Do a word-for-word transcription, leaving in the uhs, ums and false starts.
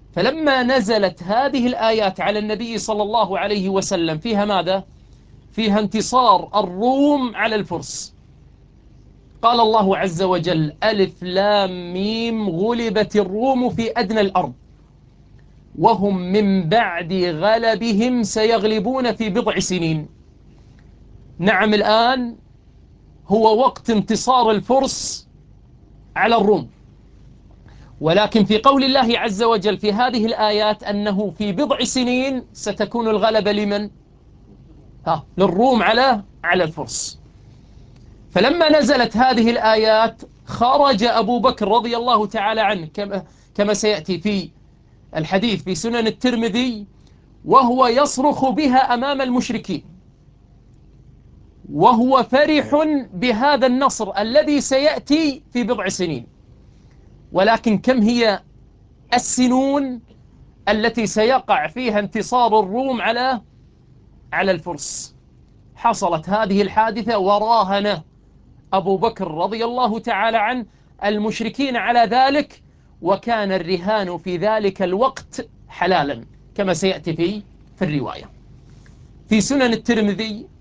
فلما نزلت هذه الآيات على النبي صلى الله عليه وسلم فيها ماذا؟ فيها انتصار الروم على الفرس. قال الله عز وجل: ألف لام ميم غلبت الروم في أدنى الأرض وهم من بعد غلبهم سيغلبون في بضع سنين. نعم، الآن هو وقت انتصار الفرس على الروم، ولكن في قول الله عز وجل في هذه الآيات أنه في بضع سنين ستكون الغلبة لمن؟ ها، للروم على على الفرس. فلما نزلت هذه الآيات خرج أبو بكر رضي الله تعالى عنه كما كما سيأتي في الحديث في سنن الترمذي، وهو يصرخ بها أمام المشركين، وهو فرح بهذا النصر الذي سيأتي في بضع سنين. ولكن كم هي السنون التي سيقع فيها انتصار الروم على على الفرس؟ حصلت هذه الحادثة وراهن أبو بكر رضي الله تعالى عنه المشركين على ذلك، وكان الرهان في ذلك الوقت حلالا كما سيأتي في في الرواية في سنن الترمذي.